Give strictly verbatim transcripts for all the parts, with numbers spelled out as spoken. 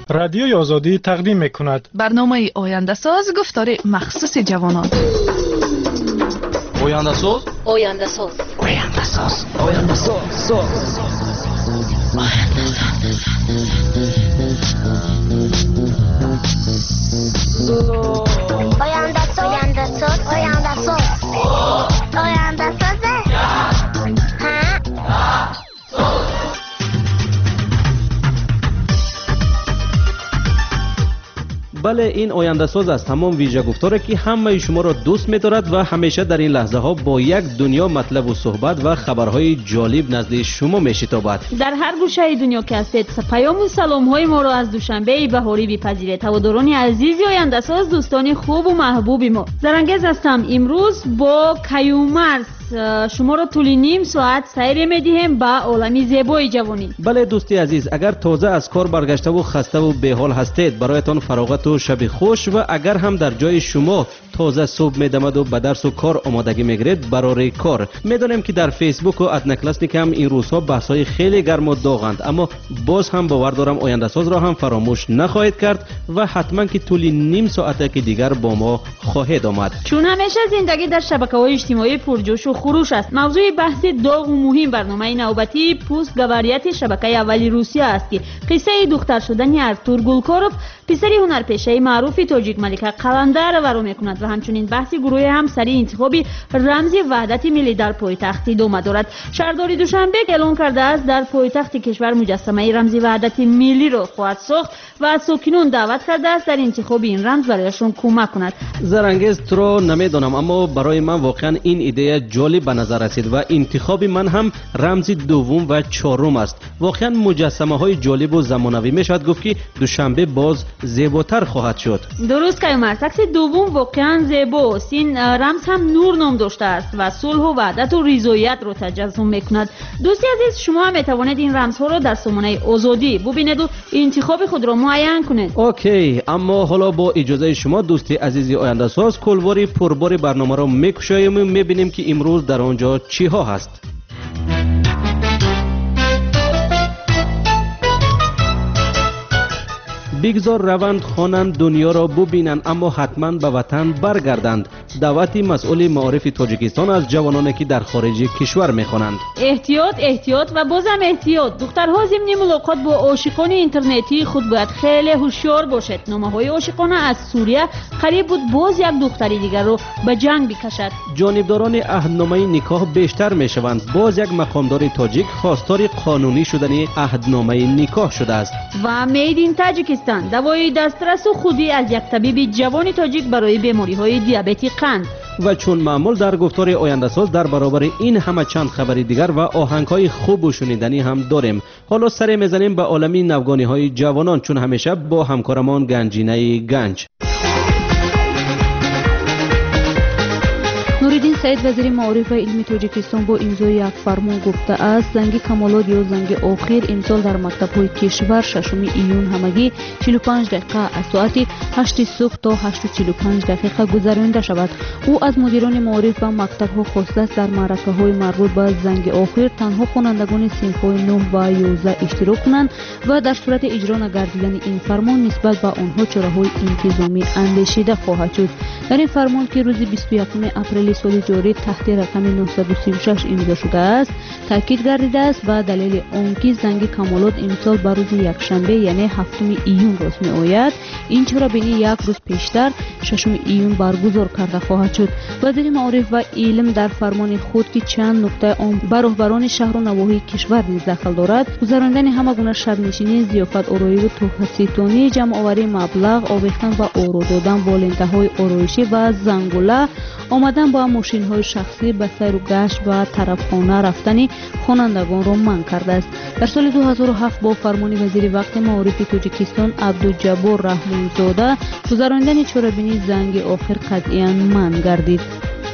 رادیوی آزادی تقدیم می‌کند. برنامه آینده ساز گفتار مخصوص جوانان. آینده ساز آینده ساز آینده ساز آینده ساز آینده ساز آینده ساز آینده ساز آینده ساز بله، این آینده ساز است. تمام ویژه گفتاره که همه شما را دوست می‌دارد و همیشه در این لحظه ها با یک دنیا مطلب و صحبت و خبرهای جالب نزد شما می‌شتابد. در هر گوشه دنیا که هستید، پیام و سلام‌های ما را از دوشنبه بهاری بپذیرید. هواداران عزیز آینده ساز، دوستان خوب و محبوب ما، زرنگز هستم. امروز با کیومرث شما را طول نیم ساعت سیر می‌دهیم به عالمی زیبای جوانی. بله دوستی عزیز، اگر تازه از کار برگشته و خسته و بی‌حال هستید، برایتان فراغت و شب خوش. و اگر هم در جای شما تازه صبح می‌دمد و به درس و کار آمادگی می‌گیرید برای کار، می‌دانیم که در فیسبوک و ادنکلاسنیک هم این روزها بحث‌های خیلی گرم و داغند، اما باز هم باور دارم آینده ساز را هم فراموش نخواهید کرد و حتما که طول نیم ساعته که دیگر با ما خواهید آمد. چون همیشه زندگی در شبکه‌های اجتماعی پرجوش و خروش است. موضوع بحث داغ و مهم برنامه نوبتی پست گواریت شبکه اولی روسیه است که قصه دختر شدن ارتور گولکاروف، پسر هنرپیشه معروف تاجیک ملکه قلندر را میکند و همچنین بحث گروه همسری انتخابی رمز وحدت ملی در پایتخت ادامه دارد. شهرداری دوشنبه اعلام کرده است در پایتخت کشور مجسمه رمز وحدت ملی را خواهد ساخت و از ساکنان دعوت کرده است در انتخاب این رمز برایشان کمک کند. زرنگز تو را نمیدانم، اما برای من واقعا این ایده جالب به نظر رسید و انتخاب من هم رمز دوم و چهارم است. واقعا مجسمه های جالب و زمانوی میشود گفت که دوشنبه باز زیباتر خواهد شد. درست که عکس دوم واقعا زیباست. این رمز هم نور نام داشته است و صلح و وحدت و رضایت را تجسم میکند. دوستی عزیز، شما هم میتوانید این رمزها را در سامانه آزادی ببینید و انتخاب خود را معین کنید. اوکی، اما حالا با اجازه شما دوستی عزیزی آینده ساز، کلواری پربار برنامه را میکشاییم و میبینیم که امروز در آنجا چی ها هست. بگذار روند خوانند دنیا را ببینند، اما حتما به وطن برگردند. دعوتی مسئول معارف تاجیکستان از جوانانی که در خارج کشور میخوانند. احتیاط احتیاط و بازم احتیاط. دخترها ضمن ملاقات با عاشقان اینترنتی خود باید خیلی هوشیار باشد. نامه‌های عاشقانه از سوریه قریب بود باز یک دختری دیگر رو به جنگ بکشد. جانبداران عهدنامه نکاح بیشتر میشوند. باز یک مقامدار تاجیک خواستار قانونی شدن عهدنامه نکاح شده است. و مید این تاجیکستان دوای دسترس و خودی از یک طبیب جوان تاجیک برای بیماری‌های دیابتی قند. و چون معمول در گفتار آینده ساز در برابر این همه چند خبری دیگر و آهنگ‌های خوب و شنیدنی هم داریم. حالا سر میزنیم به عالمی نوگانی‌های جوانان، چون همیشه با همکارمان گنجینه گنج. نوریدین سعید وزیر معارف و علمی تاجیکستان با امضای یک فرمان گفته است زنگ کمالات یا زنگ آخر امسال در مکتب‌های کشور ششم ایون همگی چهل و پنج دقیقه از ساعت هشت صبح تا هشت و چهل و پنج دقیقه گذرانده شود. او از مدیران معارف و مکتب‌ها خواسته است در معرکه‌های مربوط به زنگ آخر تنها خوانندگان صنف‌های نه و یازده اشتراک کنند و در صورت اجرا نگردیدن این فرمان نسبت به آنها چاره‌های انتظامی اندیشیده خواهد شد. در این فرمان که روز بیست و یکم اپریل سال جاری تحت رقم نهصد و سی و شش امضا شده است، تاکید گردیده است به دلیل آنکه زنگ کمالات امسال بر روز یکشنبه یعنی هفتم ایون راست می آید، این چرا بینی یک روز پیشتر ششم ایون برگزار کرده خواهد شد. وزیر معارف و علم در فرمان خود که چند نکته عام بر راهبران شهر و نواحی کشور نیز دخل دارد، گذراندن همه گونه شبنشینی، ضیافت آرایی و تحفه‌ستانی، جمع آوری مبلغ، آویختن و آرا دادن با لنته‌های آرایشی و زنگوله، آمدن با ماشین‌های شخصی به سیر و گشت و طرفخانه رفتن خوانندگان را منع کرده است. در سال دو هزار و هفت با فرمان وزیر وقت معارف تاجیکستان عبدالجبار رحمانزاده گذراندن چهاربینی زنگ آخر قطعاً منع گردید.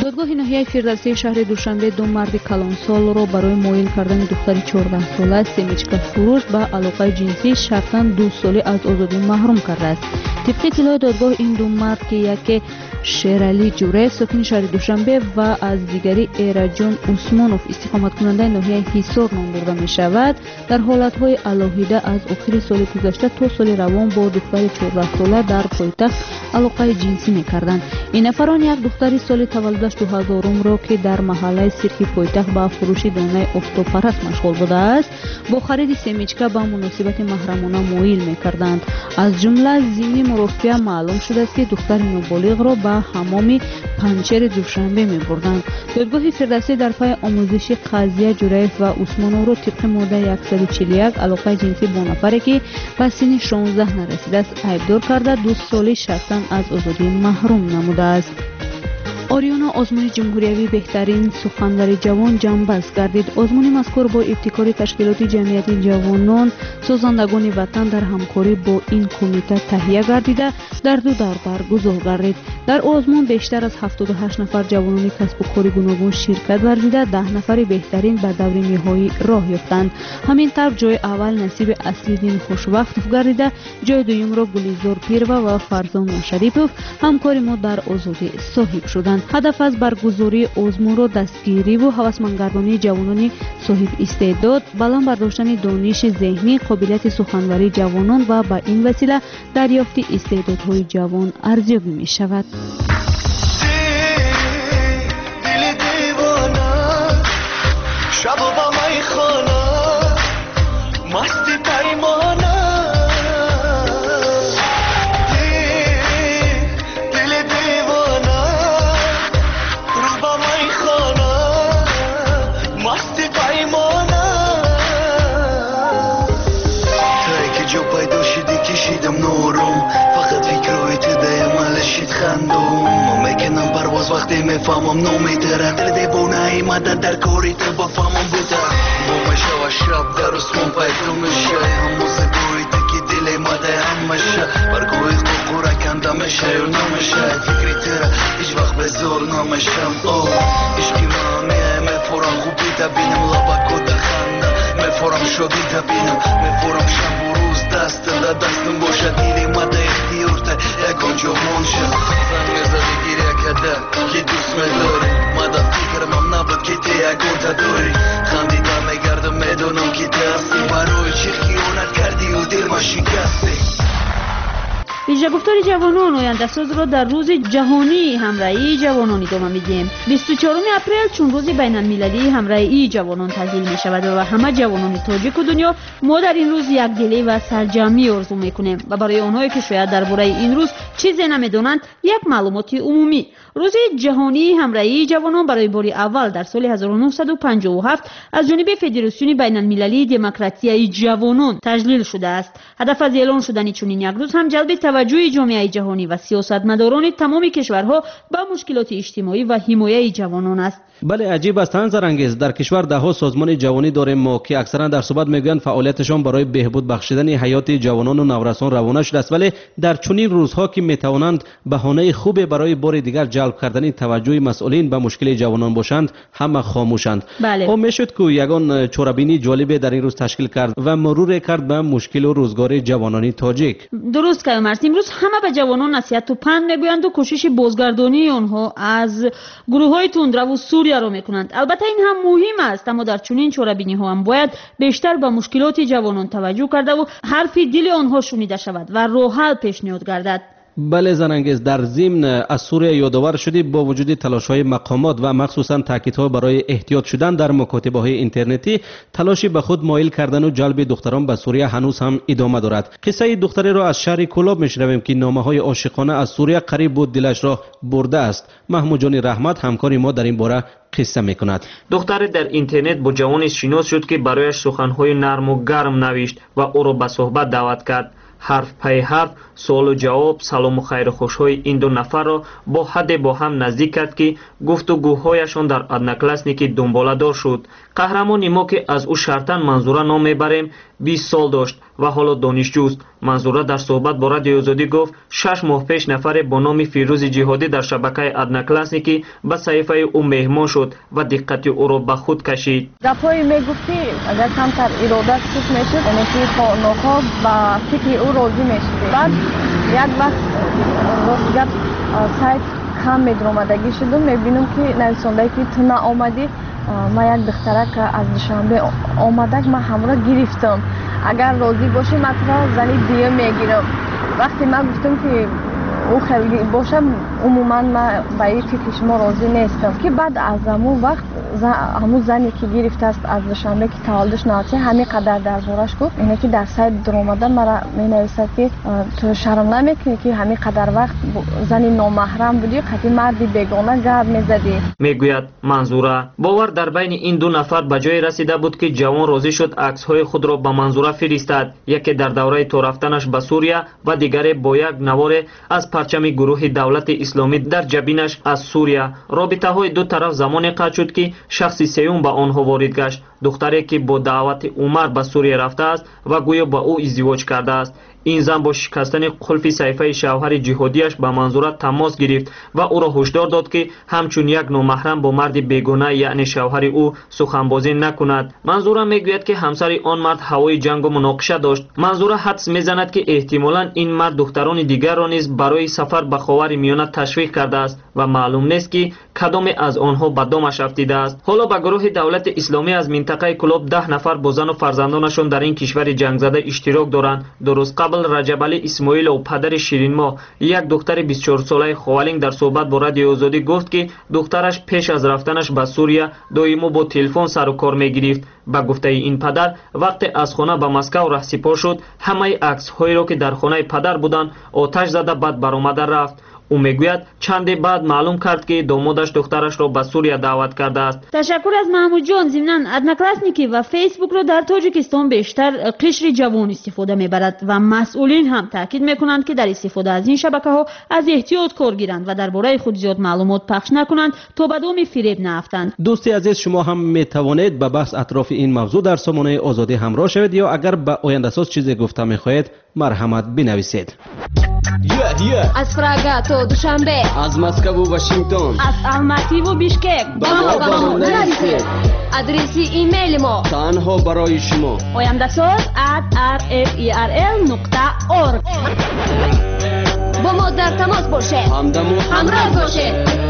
دادگاه ناحیه فردوسی شهر دوشنبه دو مرد کلانسال را برای مایل کردن دختر چهارده ساله سمیچکا فروش به علاقه جنسی شرطاً دو ساله از آزادی محروم کرده است. طبق اطلاع دادگاه این دو مرد که یکی شیرالی جوره ساکن شهر دوشنبه و از دیگری ایراجان عثمانوف استقامت کننده ناحیه حصار نام برده می شود در حالتهای علاهیده از آخر سال گذشته تا سال روان با دختر چهارده ساله در پایتخت علاقه جنسی می کردند. این نفران یک دختری سال تولدش دو هزارم را که در محله سیرکی پایتخت با فروش دانه افتاپرست مشغول بوده است با خرید سمیچکا به مناسبت محرمانه مایل می کردند. از جمله ضمن مرافعه معلوم شده است که دختر نابالغ را به حمام پنچر دوشنبه می بردند. دادگاه فردوسی در پای آموزش قضیه جوریف و عثمانوف را طبق ماده صد و چهل و یک علاقه جنسی با نفری که به سن شانزده نرسیده است ایبدار کرده دو ساله شرطاً از آزادی محروم نموده است. آریانا آزمون جمهوریوی بهترین سخنور جوان جنبش گردید. آزمون مذکور با ابتکار تشکیلات جمعیت جوانان سازندگان وطن در همکاری با این کمیته تهیه گردیده در دو دور برگزار گردید. در آزمون بیشتر از هفتاد و هشت نفر جوانان کسب و کار گوناگون شرکت ورزیده، ده نفر بهترین به دور نهایی راه یافتند. همین طور جای اول نصیب اصلیدین خوشوقتوف گردیده، جای دوم را گلیزار پیروا و فرزان شریپوف همکار ما در آزادی صاحب شدند. هدف از برگزاری آزمون را دستگیری و هوسمندگردانی جوانان صاحب استعداد، بلند برداشتن دانش ذهنی، قابلیت سخنوری جوانان و با این وسیله دریافت استعدادهای جوان ارزیابی می شود. وقتی میفهمم نمیتره دل دیوونه ایمده در کاری تو بفهمم بوده بومشه و شب در اسمون پیدا میشه همون زگوی تکی دل ایمده هم میشه برگوی قوقوره کنده میشه یا نمیشه فکری تره هیچ وقت به زور نمیشم او عشقی مامیه میفورم خوبی تبینم لبکو دخنده میفورم شدی تبینم میفورم شب و روز دست ده دستم باشه دل ایمده اختیارته یکان جوان شد زنگ زده گیره کده که دوست میداری مده فکرم هم نبود که تی یکان تا داری خندیده میگردم میدونم که تی هستی برای چی خیانت کردی و دل ما شکستی. ویژه گفتار جوانان آینده ساز را در روز جهانی همراهی جوانان ادامه میدیم. بیست و چهارم اپریل چون روز بین المللی همراهی جوانان تعطیل می شود و همه جوانان تاجیک و دنیا ما در این روز یک دلی و سرجمی آرزو میکنیم و برای آنهایی که شاید درباره این روز چیزی نمیدونند یک معلومات عمومی. روز جهانی همراهی جوانان برای بار اول در سال هزار و نهصد و پنجاه و هفت از جانب فدراسیون بین المللی دموکراسی جوانان تجلیل شده است. هدف از اعلان شدن چنین یک روز هم جلب توجه جامعه جهانی و سیاستمداران تمام کشورها به مشکلات اجتماعی و حمایت جوانان است. بله عجیب است انگیز در کشور ده ها سازمان جوانی داریم ما که اکثرا در صحبت میگویند فعالیتشان برای بهبود بخشیدن حیات جوانان و نورسان روانه شده است، ولی در چنین روزها که میتوانند بهانه خوبی برای بار دیگر جلب کردن توجه مسئولین به مشکل جوانان باشند همه خاموشند. بله. او میشد که یگان چوربینی جالب در این روز تشکیل کرد و مرور کرد به مشکل و روزگار جوانان تاجیک. درست که مرسی امروز همه به جوانان نصیحت و پند میگویند و کوشش بازگردانی آنها از گروه‌های تندرو و سوریه را میکنند. البته این هم مهم است، اما در چنین چوربینی ها هم باید بیشتر به مشکلات جوانان توجه کرده و حرف دل آنها شنیده شود و راه حل پیشنهاد گردد. بله زنانگیز در ضمن از سوریه یادآور شدی با وجود تلاش‌های مقامات و مخصوصا تاکیدها برای احتیاط شدن در مکاتبه‌های اینترنتی، تلاشی به خود مایل کردن و جلب دختران به سوریه هنوز هم ادامه دارد. قصه دختری را از شهر کلاب میشنویم که نامه‌های عاشقانه از سوریه قریب بود دلش را برده است. محمود جان رحمت همکار ما در این باره قصه میکند. دختر در اینترنت با جوانی شناس شد که برایش سخن‌های نرم و گرم نوشت و او را به صحبت دعوت کرد. حرف پی حرف، سوال و جواب، سلام و خیر و خوشهای این دو نفر را با حد با هم نزدیک کرد که گفتگوهایشان در ادناکلاسنیکی دنباله دار شد. قهرمان ما که از او شرطاً منظوره نام میبریم بیست سال داشت. و حالا دانشجوست. منظوره در صحبت با رادیو آزادی گفت شش ماه پیش نفر با نام فیروز جهادی در شبکه ادناکلاسنیکی به صحیفه او مهمان شد و دقت او را به خود کشید. گپایی میگفتی اگر کمتر اراده سوخ میشد یعنی که نوخا با فکر او راضی میشد. بعد یک وقت راستگر سایت کم میدرومدگی شدم میبینم که نویسنده که تو نآمدی ما یک دختره که از دوشنبه آمدک ما همراه گرفتم اگر راضی باشه من تو زنی دیگه میگیرم. وقتی من گفتم که او خیلی باشم عموما من با این فکر شما راضی نیستم که بعد از همون وقت همون زنی که گرفته است از دوشنبه که تولدش ناچه همین قدر دربارش گفت اینه که در سایت درآمده مرا مینویسد که تو شرم نمیکنی که همین قدر وقت زنی نامحرم بودی قطعی مردی بیگانه گپ میزدی. میگوید منظوره باور در بین این دو نفر به جای رسیده بود که جوان راضی شد عکس های خود را به منظوره فرستد، یکی در دوره تو رفتنش به سوریه و دیگری با یک نوار از پرچم گروه دولت اسلامی در جبینش از سوریه. رابطه های دو طرف زمانی قطع شد که شخصی سیوم به آنها وارد گشت، دختری که با دعوت عمر به سوریه رفته است و گویا با او ازدواج کرده است. این زن با شکستن قلف صحیفه شوهر جهادیش به منظوره تماس گرفت و او را هشدار داد که همچون یک نامحرم با مرد بیگانه یعنی شوهر او سخنبازی نکند. منظوره میگوید که همسر آن مرد هوای جنگ و مناقشه داشت. منظوره حدس میزند که احتمالاً این مرد دختران دیگر را نیز برای سفر به خاورمیانه تشویق کرده است و معلوم نیست که کدام از آنها به دامش افتیده است. حالا به گروه دولت اسلامی از منطقه کلوب ده نفر با زن و فرزندانشان در این کشور جنگ زده اشتراک دارند. درست قبل رجب علی اسماعیل و پدر شیرین ما یک دختر بیست و چهار ساله خوالینگ در صحبت با رادیو آزادی گفت که دخترش پیش از رفتنش به سوریه دائما با تلفن سر و کار میگرفت. با گفته این پدر وقتی از خانه به مسکو رهسپار شد همه عکس هایی را که در خانه پدر بودند آتش زده بعد برآمده رفت. او میگوید چندی بعد معلوم کرد که دامادش دخترش را به سوریه دعوت کرده است. تشکر از محمود جان. ضمناً ادناکلاسنیکی و فیسبوک را در تاجیکستان بیشتر قشر جوان استفاده میبرد و مسئولین هم تاکید میکنند که در استفاده از این شبکه ها از احتیاط کار گیرند و درباره خود زیاد معلومات پخش نکنند تا به دام فریب نیفتند. دوستی عزیز شما هم میتوانید به بحث اطراف این موضوع در سامانه آزادی همراه شوید یا اگر به آینده ساز چیزی گفته میخواهید مرحمت بنویسید. Yeah, yeah. از پراگا تا دوشنبه، از مسکو و واشنگتن، از الماتی و بیشکک با ما با ما نرسید. ادرسی ایمیل ما تنها برای شما آینده ساز ات آر اف ای آر ال نقطه اورگ. با ما در تماس باشه، همدم و همراه باشه.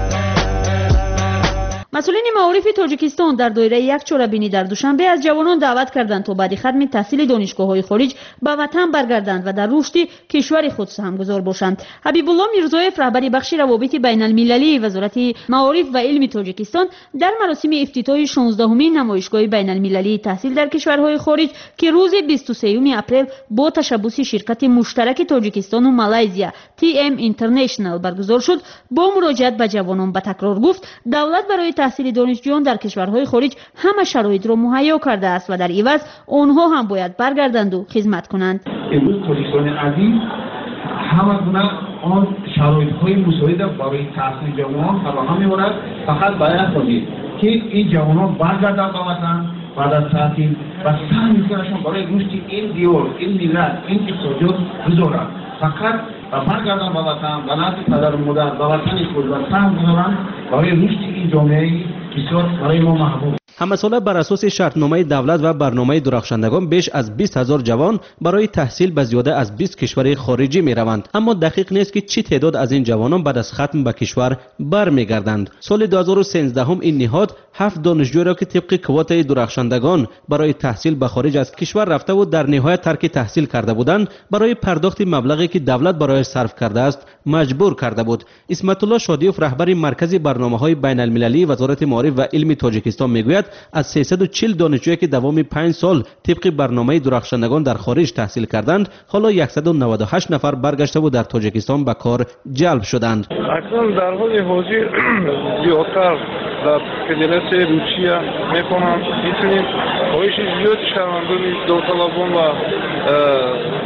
مسئولین معارف تاجیکستان در دایره یک چهاربینی در دوشنبه از جوانان دعوت کردند تا بعد ختم تحصیل دانشگاه‌های خارج به وطن برگردند و در رشد کشور خود سهمگذار باشند. حبیب الله میرزایف رهبر بخش روابط بین المللی وزارت معارف و علم تاجیکستان در مراسم افتتاح شانزدهمین نمایشگاه بین المللی تحصیل در کشورهای خارج که روز بیست و سوم اپریل با تشبث شرکت مشترک تاجیکستان و مالایزیا تی ام اینترنشنال برگزار شد با مراجعت به جوانان به تکرار گفت دولت برای تحصیل دانشجویان در کشورهای خارج همه شرایط را مهیا کرده است و در عوض آنها هم باید برگردند و خدمت کنند. امروز تاجیکستان عزیز همه گونه آن شرایط‌های مساعد برای تحصیل جوانان فراهم می‌کند. فقط باید کنید که این جوانان برگردند به وطن بعد از تحصیل و سعی می‌کنند برای رشد این دیار این ملت این اقتصاد بذارند. فقط و برگردند به وطن و نزد پدر و مادر به وطن خود و سهم گذارند برای رشد این جامعه بسیار برای ما محبوب. همه ساله بر اساس شرطنامه دولت و برنامه درخشندگان بیش از بیست هزار جوان برای تحصیل به زیاده از بیست کشور خارجی می روند، اما دقیق نیست که چه تعداد از این جوانان بعد از ختم به کشور برمیگردند. سال دو هزار و سیزده هم این نهاد هفت دانشجو را که طبق کوته درخشندگان برای تحصیل به خارج از کشور رفته و در نهایت ترک تحصیل کرده بودند برای پرداخت مبلغی که دولت برای صرف کرده است مجبور کرده بود. اسمت الله شادیوف رهبر مرکز برنامه‌های بین المللی وزارت معارف و علم تاجیکستان میگوید از سیصد و چهل دانشجویی که دوام پنج سال طبق برنامه درخشندگان در خارج تحصیل کردند حالا صد و نود و هشت نفر برگشته و در تاجیکستان به کار جلب شدند. اکنون در حال حاضر زیادتر در فدراسیون روسیه میکنند. میتونیم خواهش زیاد شهروندان داوطلبان و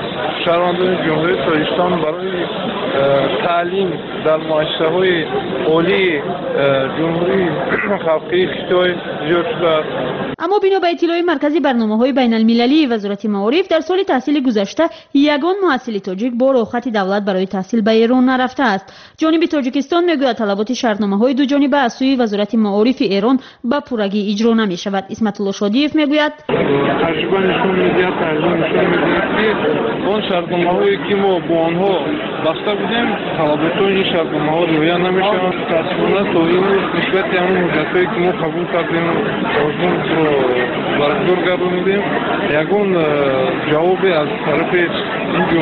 шаҳрвандони ҷумҳурии тоҷикистон барои таълим дар муассисаҳои олии ҷумҳурии халқии хитой зиёд шудааст. аммо бино ба иттилои маркази барномаҳои байналмилалии вазорати маориф дар соли таҳсили гузашта ягон муҳассили тоҷик бо рохати давлат барои таҳсил ба эрон нарафтааст. ҷониби тоҷикистон мегӯяд талаботи шартномаҳои дуҷониба аз сӯи вазорати маорифи эрон ба пуррагӣ иҷро намешавад. исматулло шодиев мегӯяд таҷриба нишон медиҳад, таҷриба нишон медиҳад ки он шартномаҳое ки мо бо онҳо баста будем талаботҳои ин шартномаҳо риоя намешаванд. мутаассифона то ин рӯз нисбати ҳамон ҳуҷҷатҳое ки мо қабул кардем озмунро баргузор гардонидем ягон ҷавобе аз тарафи